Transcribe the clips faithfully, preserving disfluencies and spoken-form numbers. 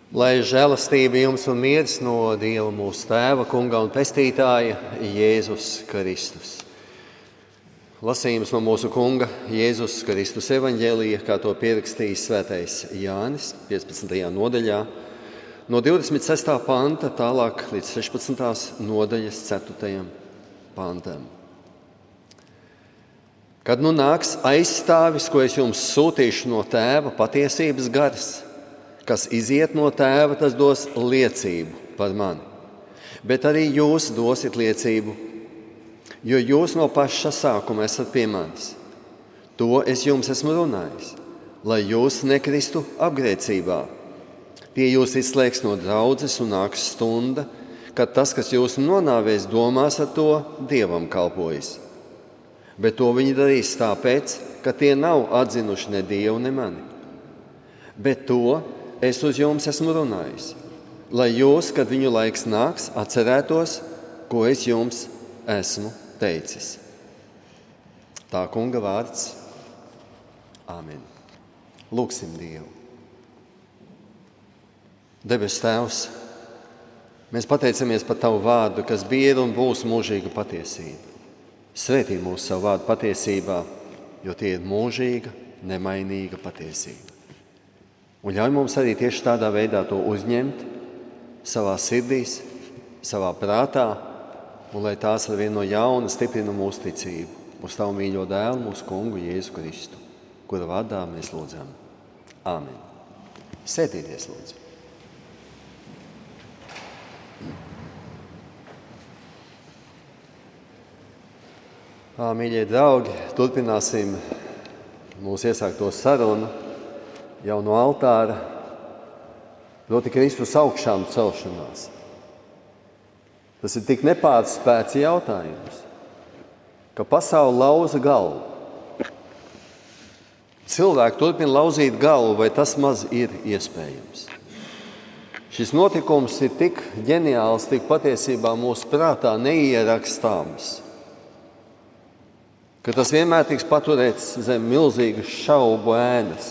Lai žēlastība jums un miers no Dieva mūsu Tēva, Kunga un Pestītāja Jēzus Kristus. Lasījums no mūsu Kunga Jēzus Kristus evaņģēlija, kā to pierakstījis svētais Jānis, piecpadsmitajā nodaļā, no divdesmit sestā panta tālāk līdz sešpadsmitās nodaļas ceturtajam pantam. Kad nu nāks aizstāvis, ko es jums sūtīšu no Tēva, patiesības gars, kas iziet no Tēva, tas dos liecību par mani. Bet arī jūs dosiet liecību, jo jūs no paša sākuma esat pie manis. To es jums esmu runājis, lai jūs nekristu apgrēcībā. Pie jūs izslēgs no draudzes un nāks stunda, kad tas, kas jūs nonāvēs, domās ar to Dievam kalpojas. Bet to viņi darīs tāpēc, ka tie nav atzinuši ne Dievu, ne mani. Bet to es uz jums esmu runājis, lai jūs, kad viņu laiks nāks, atcerētos, ko es jums esmu teicis. Tā Kunga vārds. Āmen. Lūksim Dievu. Debes Tēvs, mēs pateicamies par Tavu vārdu, kas bija un būs mūžīga patiesība. Svētī mūsu savu vārdu patiesībā, jo tie ir mūžīga, nemainīga patiesība. Un ļauj mums arī tieši tādā veidā to uzņemt savā sirdīs, savā prātā, un lai tās ar vienu no jauna stiprina mūsu ticību uz Tavu mīļo dēlu, mūsu Kungu Jēzu Kristu, kura vārdā mēs lūdzam. Āmen. Sēdieties, lūdzu. Ā, mīļie draugi, turpināsim mūsu iesākto sarunu jau no altāra, proti Kristus augšām celšanās. Tas ir tik nepārspēts jautājums, ka pasaule lauza galvu. Cilvēki turpina lauzīt galvu, vai tas maz ir iespējams. Šis notikums ir tik ģeniāls, tik patiesībā mūsu prātā neierakstāms, ka tas vienmēr tiks paturēts zem milzīgas šaubu ēnas.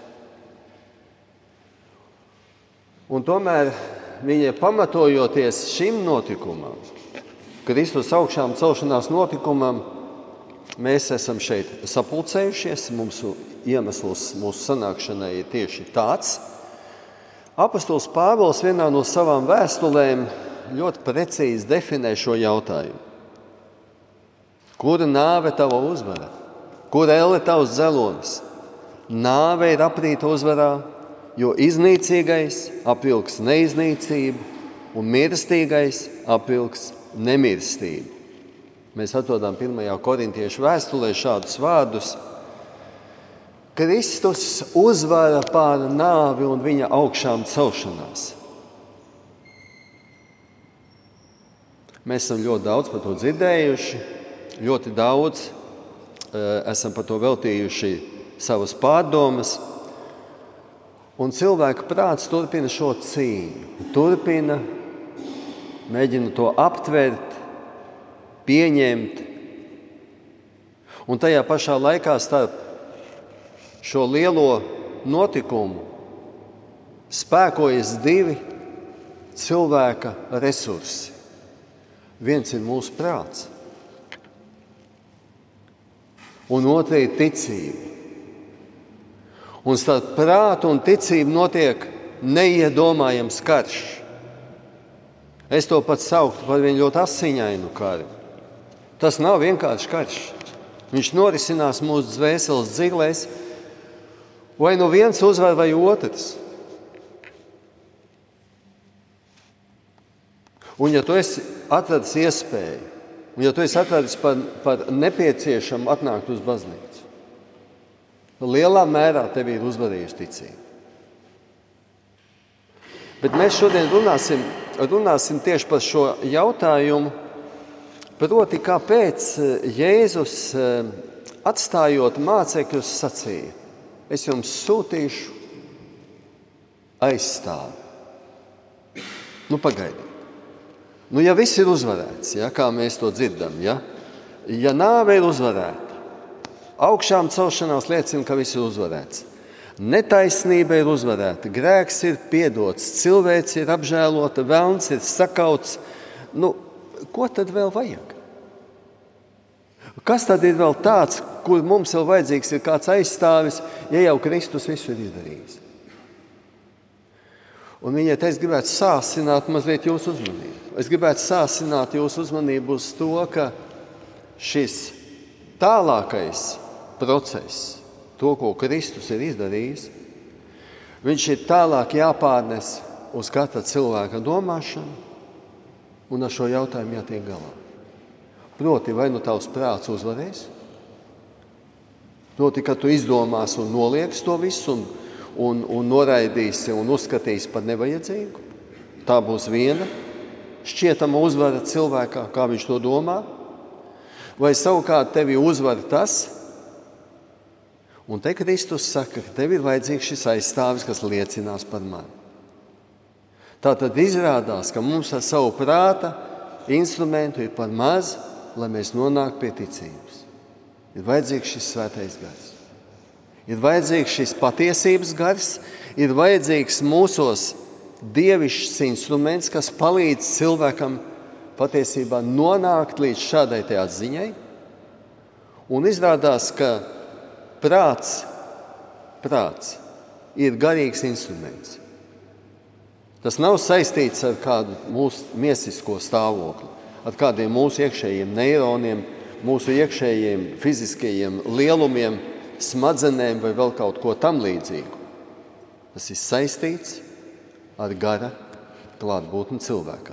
Un tomēr viņi pamatojoties šim notikumam, Kristus augšām celšanās notikumam, mēs esam šeit sapulcējušies, mūsu iemesls mūsu sanākšanai ir tieši tāds. Apostols Pāvils vienā no savām vēstulēm ļoti precīzi definē šo jautājumu. Kura nāve tava uzvara? Kura elle tavs dzelonis? Nāve ir aprīta uzvarā, jo iznīcīgais apvilks neiznīcību un mirstīgais apvilks nemirstību. Mēs atrodam pirmajā korintiešu vēstulē šādus vārdus. Kristus uzvara pār nāvi un viņa augšām celšanās. Mēs esam ļoti daudz par to dzirdējuši, ļoti daudz esam par to veltījuši savas pārdomas. Un cilvēka prāts turpina šo cīņu, turpina, mēģina to aptvert, pieņemt. Un tajā pašā laikā starp šo lielo notikumu spēkojas divi cilvēka resursi. Viens ir mūsu prāts, un otra ir ticība. Un starp prātu un ticību notiek neiedomājams karš. Es to pat sauktu par vienu ļoti asiņainu karu. Tas nav vienkārši karš. Viņš norisinās mūsu dvēseles dziglēs, vai nu viens uzvar vai otrs. Un ja tu esi atradis iespēju, un ja tu esi atradis par, par nepieciešamu atnākt uz baznīcu, lielā mērā tev ir uzvarējusi ticība. Bet mēs šodien runāsim, runāsim tieši par šo jautājumu, proti, kāpēc Jēzus, atstājot mācekļus, sacīja: es jums sūtīšu aizstāvi. Nu, pagaidi. Nu, ja viss ir uzvarēts, ja, kā mēs to dzirdam, ja, ja nāve ir uzvarēta, augšām celšanās liecina, ka viss ir uzvarēts. Netaisnība ir uzvarēta, grēks ir piedots, cilvēks ir apžēlota, velns ir sakauts. Nu, ko tad vēl vajag? Kas tad ir vēl tāds, kur mums vēl vajadzīgs ir kāds aizstāvis, ja jau Kristus visu ir izdarījis? Un viņiet, es gribētu sāsināt mazliet jūsu uzmanību. Es gribētu sāsināt jūsu uzmanību uz to, ka šis tālākais process, to, ko Kristus ir izdarījis, viņš ir tālāk jāpārnes uz katra cilvēka domāšanu un ar šo jautājumu jātiek galā. Proti, vai nu tavs prāts uzvarēs? Proti, ka tu izdomās un nolieks to visu un, un, un noraidīsi un uzskatīsi par nevajadzīgu. Tā būs viena šķietama uzvara cilvēkā, kā viņš to domā. Vai savukārt tevi uzvar tas, un te Kristus saka, ka tev ir vajadzīgs šis aizstāvis, kas liecinās par mani. Tā tad izrādās, ka mums ar savu prāta instrumentu ir par maz, lai mēs nonāktu pie ticības. Ir vajadzīgs šis svētais gars. Ir vajadzīgs šis patiesības gars, ir vajadzīgs mūsos dievišķs instruments, kas palīdz cilvēkam patiesībā nonākt līdz šādai te atziņai. Un izrādās, ka prāts, prāts ir garīgs instruments. Tas nav saistīts ar kādu mūsu miesisko stāvokli, ar kādiem mūsu iekšējiem neironiem, mūsu iekšējiem fiziskajiem lielumiem, smadzenēm vai vēl kaut ko tam līdzīgu. Tas ir saistīts ar gara klātbūtni cilvēkā.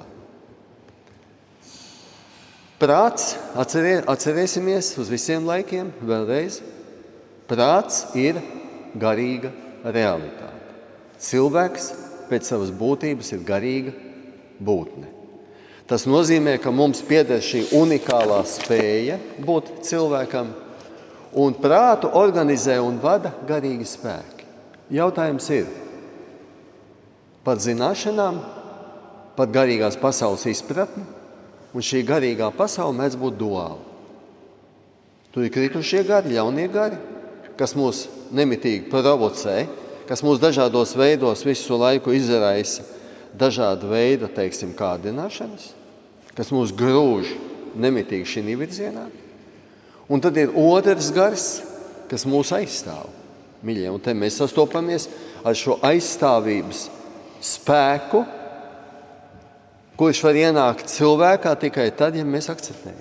Prāts, atcerie, atcerēsimies uz visiem laikiem, vēlreiz, prāts ir garīga realitāte. Cilvēks pēc savas būtības ir garīga būtne. Tas nozīmē, ka mums pieder šī unikālā spēja būt cilvēkam, un prātu organizē un vada garīgi spēki. Jautājums ir par zināšanām, par garīgās pasaules izpratni, un šī garīgā pasaule mēdz būt duāla. Tur ir kritušie gari, ļaunie gari, kas mūs nemitīgi provocē, kas mūs dažādos veidos visu laiku izraisa dažādu veidu, teiksim, kārdināšanas, kas mūs grūž nemitīgi šī virzienā. Un tad ir otrs gars, kas mūs aizstāv. Mīļie, un te mēs sastopamies ar šo aizstāvības spēku, kurš var ienākt cilvēkā tikai tad, ja mēs akceptējam.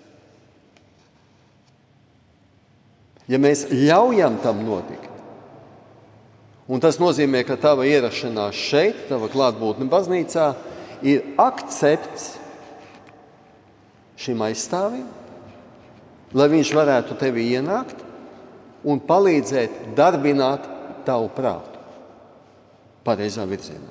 Ja mēs ļaujam tam notikt. Un tas nozīmē, ka tava ierašanās šeit, tava klātbūtne baznīcā, ir akcepts šim aizstāvim, lai viņš varētu tevi ienākt un palīdzēt darbināt tavu prātu pareizā virzienā.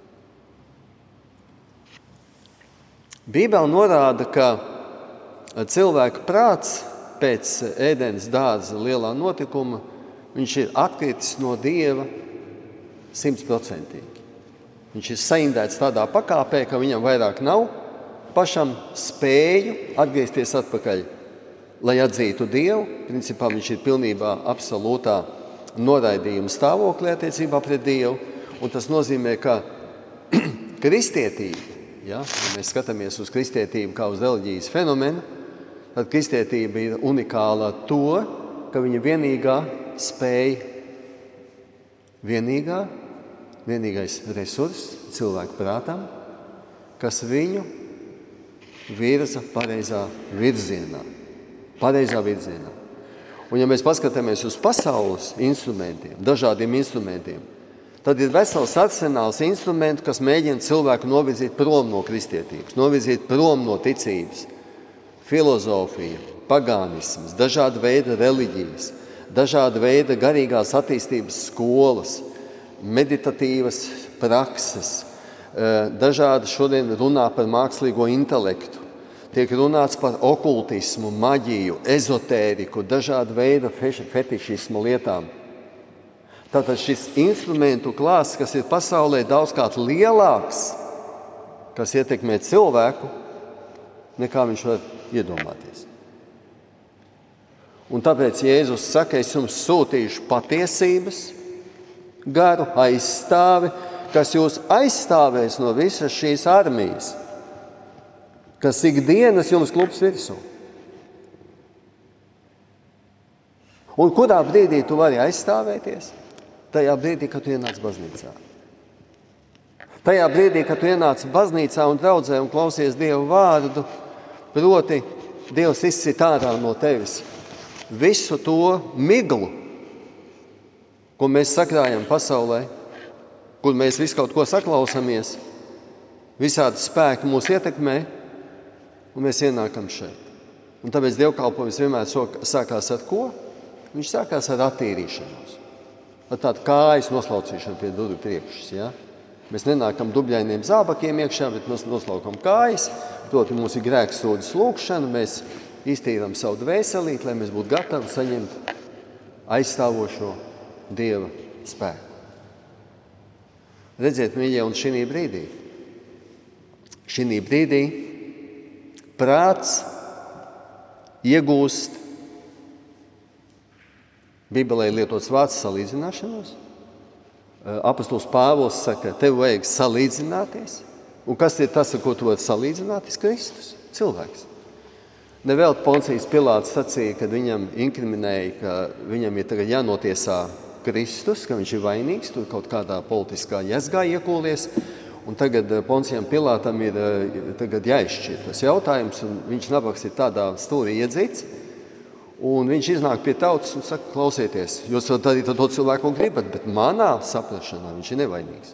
Bībele norāda, ka cilvēka prāts pēc Ēdenes dārza lielā notikuma, viņš ir atkritis no Dieva simtprocentīgi. Viņš ir saindēts tādā pakāpē, ka viņam vairāk nav pašam spēju atgriezties atpakaļ, lai atzītu Dievu. Principā viņš ir pilnībā absolūtā noraidījuma stāvoklī attiecībā pret Dievu. Un tas nozīmē, ka kristietība, ja, ja mēs skatāmies uz kristietību kā uz reliģijas fenomenu, tad kristietība ir unikāla to, ka viņa vienīgā spēja, vienīgā, vienīgais resurss cilvēku prātam, kas viņu virza pareizā virzienā. Pareizā virzienā. Un ja mēs paskatāmies uz pasaules instrumentiem, dažādiem instrumentiem, tad ir vesels arsenāls instrumentu, kas mēģina cilvēku novirzīt prom no kristietības, novirzīt prom no ticības. Filozofija, pagānisms, dažāda veida reliģijas, dažāda veida garīgās attīstības skolas, meditatīvas prakses, dažādi šodien runā par mākslīgo intelektu, tiek runāts par okultismu, maģiju, ezotēriku, dažādu veidu fetišismu lietām. Tātad šis instrumentu klāsts, kas ir pasaulē daudzkārt lielāks, kas ietekmē cilvēku, nekā viņš var iedomāties. Un tāpēc Jēzus saka, es jums sūtīšu patiesības garu aizstāvi, kas jūs aizstāvēs no visas šīs armijas, kas ikdienas jums klups virsū. Un kurā brīdī tu vari aizstāvēties? Tajā brīdī, kad tu ienāc baznīcā. Tajā brīdī, kad tu ienāc baznīcā un draudzē un klausies Dievu vārdu, proti Dievs izsit ārā no tevis visu to miglu, ko mēs sakrājam pasaulē, kur mēs visu kaut ko saklausamies, visādi spēki mūs ietekmē, un mēs ienākam šeit. Un tāpēc dievkalpojums vienmēr sākās ar ko? Viņš sākās ar attīrīšanos. Ar tādu kājas noslaucīšanu pie durvju priekšas. Ja? Mēs nenākam dubļainiem zābakiem iekšā, bet mēs noslaukam kājas. Proti mums ir grēksūdzes lūkšana, mēs iztīram savu dvēselīti, lai mēs būtu gatavi saņemt aizstāvošo Dieva spēku. Redziet, mīļie, un šī brīdī, šī brīdī prāts iegūst, Bībelē lietots vārds salīdzināšanos. Apostols Pāvils saka, tev vajag salīdzināties. Un kas ir tas, ar ko tu vari salīdzināties? Kristus, cilvēks. Nevēl Poncijas Pilāts sacīja, kad viņam inkriminēja, ka viņam ir tagad jānotiesā Kristus, ka viņš ir vainīgs, tur kaut kādā politiskā jezgā iekūlies. Un tagad Poncijam Pilātam ir tagad jāizšķir tas jautājums, un viņš nabaks ir tādā stūrī iedzīts. Un viņš iznāk pie tautas un saka, klausieties, jūs varat darīt ar to cilvēku, ko gribat, bet manā saprašanā viņš ir nevainīgs.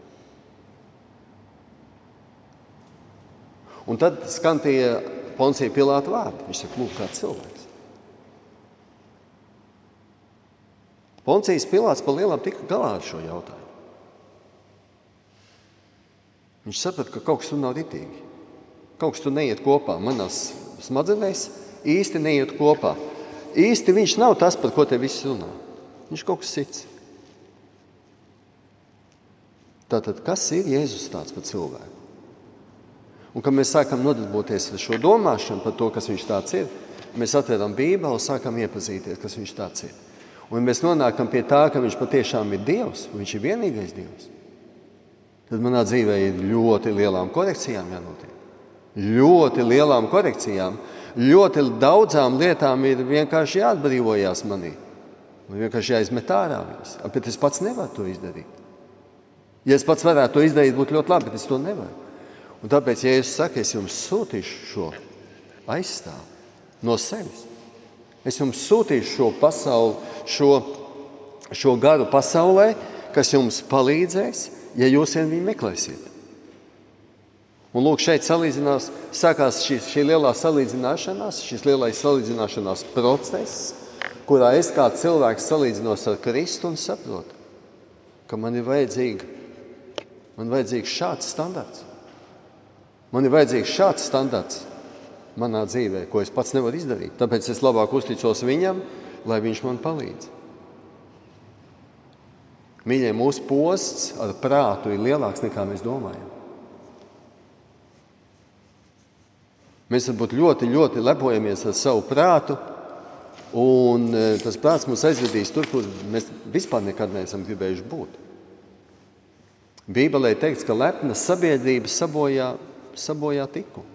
Un tad skan tie Poncija Pilāta vārdi. Viņš saka, lūk, kāds cilvēks. Poncijas Pilāts pa lielam tika galā ar šo jautājumu. Viņš saprata, ka kaut kas tur nav ritīgi. Kaut kas tur neiet kopā. Manās smadzenēs īsti neiet kopā. Īsti viņš nav tas, par ko te viss runā. Viņš kaut kas cits. Tātad, kas ir Jēzus tāds par cilvēku? Un, kad mēs sākam nodarboties ar šo domāšanu par to, kas viņš tāds ir, mēs atveram Bībeli un sākam iepazīties, kas viņš tāds ir. Un mēs nonākam pie tā, ka viņš patiešām ir Dievs, un viņš ir vienīgais Dievs. Tad manā dzīvē ir ļoti lielām korekcijām jānotiek. Ļoti lielām korekcijām. Ļoti daudzām lietām ir vienkārši jāatbrīvojās manī. Man vienkārši jāizmet ārā viņas. Bet es pats nevaru to izdarīt. Ja es pats varētu to izdarīt, būtu ļoti labi, bet es to nevaru. Un tāpēc, ja es saku, es jums sūtīšu šo aizstāvu no sevis. Es jums sūtīšu šo pasauli, šo, šo garu pasaulē, kas jums palīdzēs, ja jūs vien viņu meklēsiet. Un lūk, šeit salīdzinās, sākās šī, šī lielā salīdzināšanās, šis lielais salīdzināšanās process, kurā es kā cilvēks salīdzinos ar Kristu un saprotu, ka man ir vajadzīga, man vajadzīgs šāds standarts. Man ir vajadzīgs šāds standarts manā dzīvē, ko es pats nevaru izdarīt. Tāpēc es labāk uzticos viņam, lai viņš man palīdz. Mīļie, mūsu posts ar prātu ir lielāks nekā mēs domājam. Mēs varbūt ļoti, ļoti lepojamies ar savu prātu, un tas prāts mūs aizvedīs tur, kur mēs vispār nekad neesam gribējuši būt. Bībelē teikts, ka lepna sabiedrība sabojā, sabojā tiku.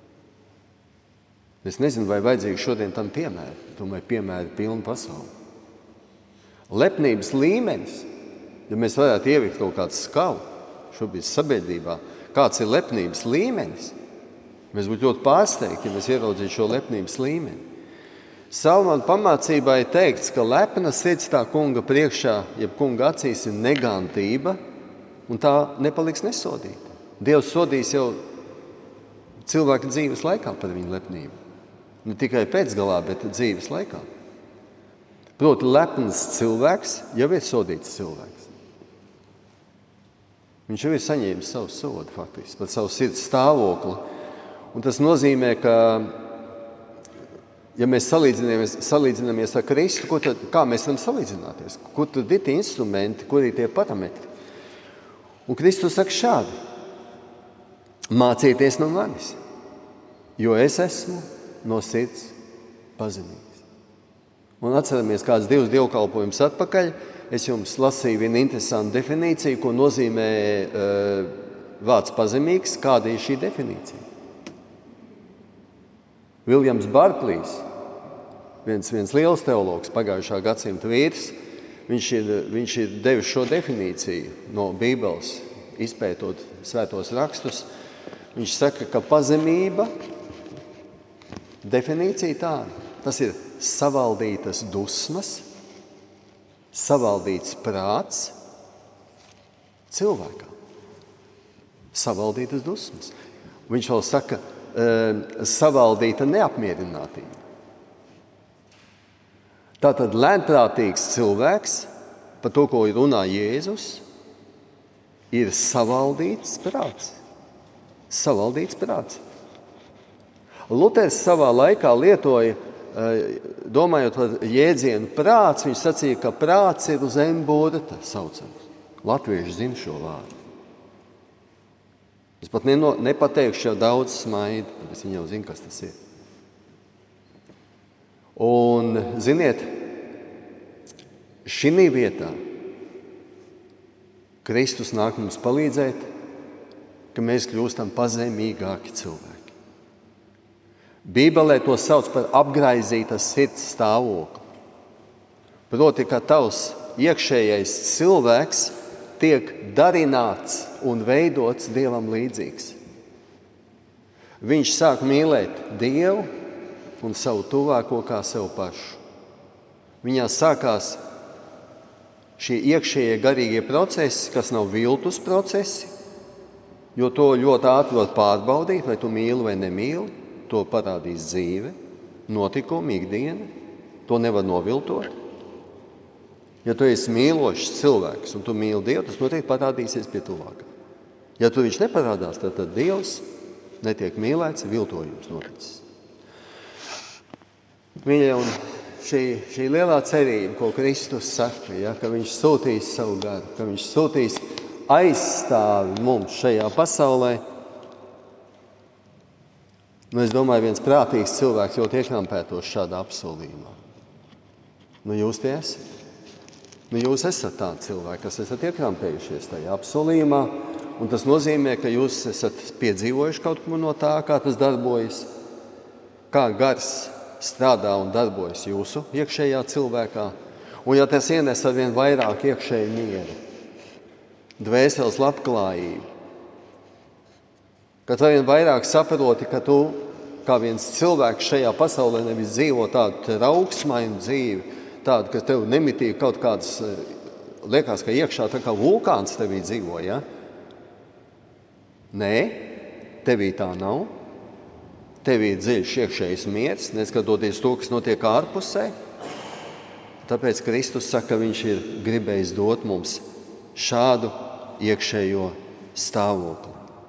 Es nezinu, vai vajadzīgi šodien tam piemēru. Tomēr piemēri pilnu pasauli. Lepnības līmenis, ja mēs varētu ievikt kaut kādu skalu šobrīd sabiedrībā, kāds ir lepnības līmenis, mēs būtu ļoti pārsteigti, ja mēs ieraudzītu šo lepnības līmeni. Salmāna pamācībā ir teikts, ka lepna sirds tā kunga priekšā, jeb kunga acīs ir negantība, un tā nepaliks nesodīta. Dievs sodīs jau cilvēka dzīves laikā par viņu lepnību. Ne tikai pēcgalā, bet dzīves laikā. Proti, lepns cilvēks jau ir sodīts cilvēks. Viņš jau ir saņēmis savu sodu faktiski, par savu sirds stāvokli. Un tas nozīmē, ka, ja mēs salīdzinamies, salīdzinamies ar Kristu, ko tad, kā mēs varam salīdzināties? Kur tad ir tie instrumenti, kur ir tie parametri? Un Kristus saka šādi: mācieties no manis, jo es esmu no sirds pazemīgs. Un atceramies, kāds divus dievkalpojumus atpakaļ, es jums lasīju vienu interesantu definīciju, ko nozīmē uh, vārds pazemīgs. Kāda ir šī definīcija? Viljams Barklīs, viens, viens liels teologs, pagājušā gadsimta vīrs, viņš ir, viņš ir devis šo definīciju no Bībeles, izpētot svētos rakstus. Viņš saka, ka pazemība, definīcija tāda, tas ir savaldītas dusmas, savaldīts prāts cilvēkā. Savaldītas dusmas. Viņš vēl saka, savaldīta neapmierinātība. Tātad lēnprātīgs cilvēks, par to, ko runā Jēzus, ir savaldīts prāts. Savaldīts prāts. Luters savā laikā lietoja, domājot par jēdzienu prāts, viņš sacīja, ka prāts ir uz emburta saucams. Latvieši zina šo vārdu. Es pat neno, nepateikšu, jau daudz smaidu, tāpēc viņi jau zina, kas tas ir. Un, ziniet, šī vietā Kristus nāk mums palīdzēt, ka mēs kļūstam pazemīgāki cilvēki. Bībelē to sauc par apgraizītas sirds stāvokli. Proti, ka tavs iekšējais cilvēks tiek darināts un veidots Dievam līdzīgs. Viņš sāk mīlēt Dievu un savu tuvāko kā sev pašu. Viņā sākās šie iekšējie garīgie procesi, kas nav viltus procesi, jo to ļoti ātri var pārbaudīt, vai tu mīli vai nemīli. To parādīs dzīve, notikumi, ikdiena. To nevar noviltot. Ja tu esi mīlošs cilvēks un tu mīli Dievu, tas noteikti parādīsies pie tuvākā. Ja tu viņš neparādās, tad, tad Dievs netiek mīlēts, viltojums noticis. Mīļie, un šī, šī lielā cerība, ko Kristus saka, ja, ka viņš sūtīs savu garu, ka viņš sūtīs aizstāvi mums šajā pasaulē, nu, es domāju, viens prātīgs cilvēks ļoti iekrampētos šādā apsolījumā. Nu, jūs tie esat. Nu, jūs esat tādi cilvēki, kas esat iekrampējušies tajā apsolījumā, un tas nozīmē, ka jūs esat piedzīvojuši kaut ko no tā, kā tas darbojas, kā gars strādā un darbojas jūsu iekšējā cilvēkā, un ja tas ienes ar vien vairāk iekšēju mieru, dvēseles labklājību, kad ar vien vairāk saproti, ka tu, kā viens cilvēks šajā pasaulē, nevis dzīvo tādu trauksmainu dzīvi, tādu, ka tev nemitīgi kaut kādas, liekas, ka iekšā tā kā vulkāns tevī dzīvo, ja? Nē, tevī tā nav. Tevī ir dziļš iekšējs miers, neskatoties to, kas notiek ārpusē. Tāpēc Kristus saka, ka viņš ir gribējis dot mums šādu iekšējo stāvokli.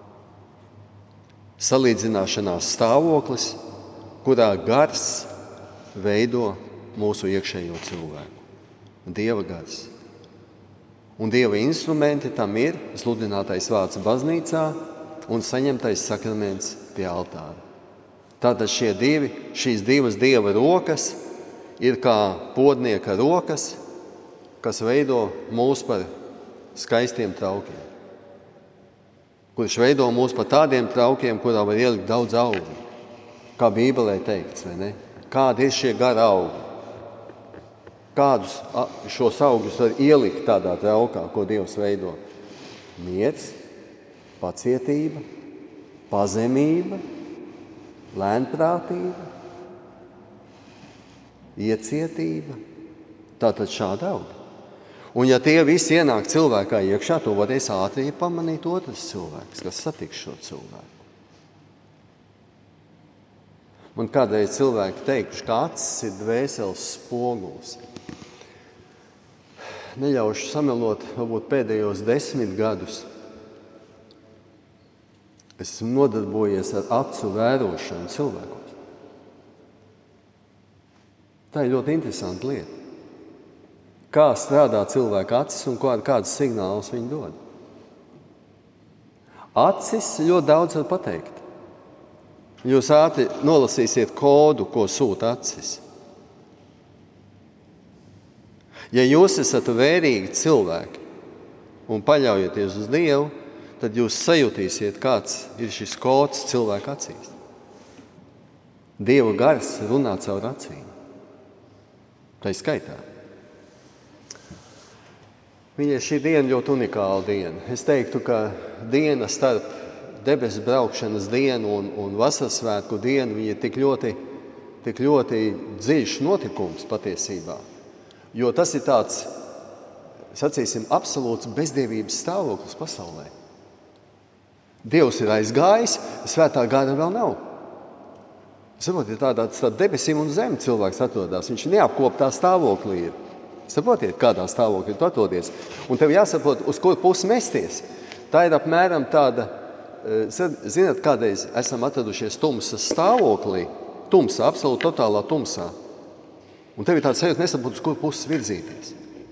Salīdzināšanās stāvoklis, kurā gars veido mūsu iekšējo cilvēku. Dieva gars. Un Dieva instrumenti tam ir sludinātais vārds baznīcā un saņemtais sakraments pie altāra. Tātad šie divi, šīs divas Dieva rokas ir kā podnieka rokas, kas veido mūs par skaistiem traukiem. Kurš veido mūs par tādiem traukiem, kurā var ielikt daudz augu. Kā Bībelē teikts, vai ne? Kādi ir šie gara augi? Kādus šos augus var ielikt tādā traukā, ko Dievs veido? Miers, pacietība, pazemība, lēnprātība, iecietība. Tātad šāda auga. Un ja tie visi ienāk cilvēkā iekšā, to varēs ātri pamanīt otrs cilvēks, kas satiks šo cilvēku. Man kādreiz cilvēki teikuši, ka acis ir dvēseles spogulis. Neļaušu samelot, varbūt pēdējos desmit gadus. Es esmu nodarbojies ar acu vērošanu cilvēkos. Tā ir ļoti interesanta lieta. Kā strādā cilvēka acis un kādas signālus viņi dod. Acis ļoti daudz var pateikt. Jūs ātri nolasīsiet kodu, ko sūta acis. Ja jūs esat vērīgi cilvēki un paļaujaties uz Dievu, tad jūs sajutīsiet, kāds ir šis kods cilvēka acīs. Dieva gars runā caur acīm. Tā ir skaitā. Mīļie, šī diena ļoti unikāla diena. Es teiktu, ka diena starp debesu braukšanas dienu un, un vasarsvētku dienu viņa ir tik ļoti, tik ļoti dziļš notikums patiesībā. Jo tas ir tāds, sacīsim, absolūts bezdievības stāvoklis pasaulē. Dievs ir aizgājis, svētā gara vēl nav. Saprotiet, tādā, tādā debesīm un zemi cilvēks atrodas. Viņš neapkoptā stāvoklī ir. Saprotiet, kādā stāvoklī tu atrodies. Un tev jāsaprot, uz kur pusi mesties. Tā ir apmēram tāda, zināt, kādreiz esam atradušies tumsas stāvoklī, tumsā, absolūti totālā tumsā. Un tev ir tāds sajūta, nesaprot, uz kur pusi virzīties.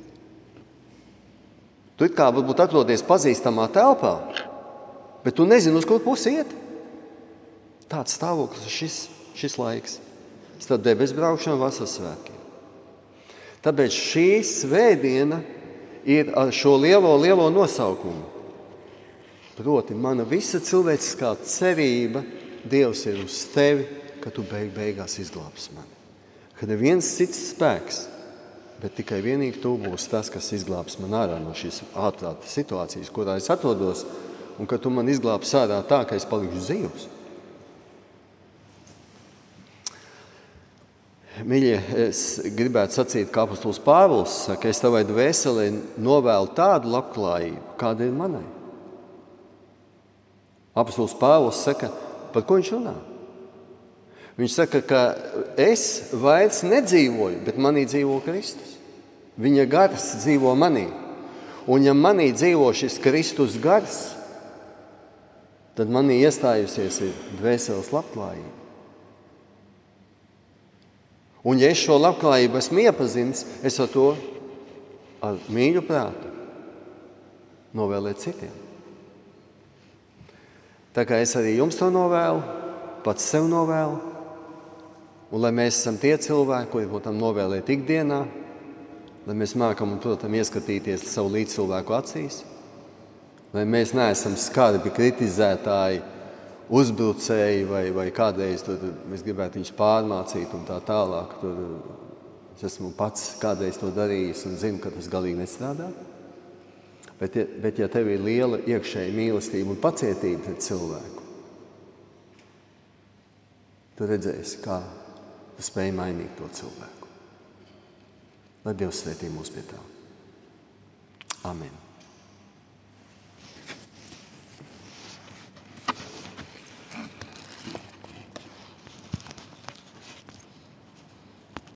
Tu it kā varbūt atrodies pazīstamā telpā, bet tu nezini, uz kur pusi iet. Tāds stāvoklis ir šis, šis laiks. Starp debesu braukšanu un vasaras svētkiem. Tāpēc šī svētdiena ir ar šo lielo, lielo nosaukumu. Proti, mana visa cilvēciskā cerība Dievs ir uz tevi, ka tu beig, beigās izglābs mani. Ka neviens cits spēks, bet tikai vienīgi tu būs tas, kas izglābs man ārā no šīs ārprāta situācijas, kurā es atrodos, un ka tu man izglābs ārā tā, ka es palikšu dzīvs. Mīļie, es gribētu sacīt, kā apostols Pāvils saka, es tavai dvēselē novēlu tādu labklājību, kāda ir manai. Apostols Pāvils saka, par ko viņš runā? Viņš saka, ka es vairs nedzīvoju, bet manī dzīvo Kristus. Viņa gars dzīvo manī. Un ja manī dzīvo šis Kristus gars, tad manī iestājusies ir dvēseles labklājība. Un ja es šo labklājību esmu iepazinis, es ar to ar mīļu prātu novēlēt citiem. Tā kā es arī jums to novēlu, pats sev novēlu, un lai mēs esam tie cilvēki, kuri būtam novēlēt ikdienā, lai mēs mākam un, protams, ieskatīties savu līdzcilvēku acīs, lai mēs neesam skarbi kritizētāji, uzbrucēji vai, vai kādreiz tur, mēs gribētu viņus pārmācīt un tā tālāk. Tur, es esmu pats kādreiz to darījis un zinu, ka tas galīgi nestrādā. Bet, bet ja tev ir liela iekšēja mīlestība un pacietība pret cilvēku, tu redzēsi, kā tu spēj mainīt to cilvēku. Lai Dievs svētī mūs pie tā. Amen.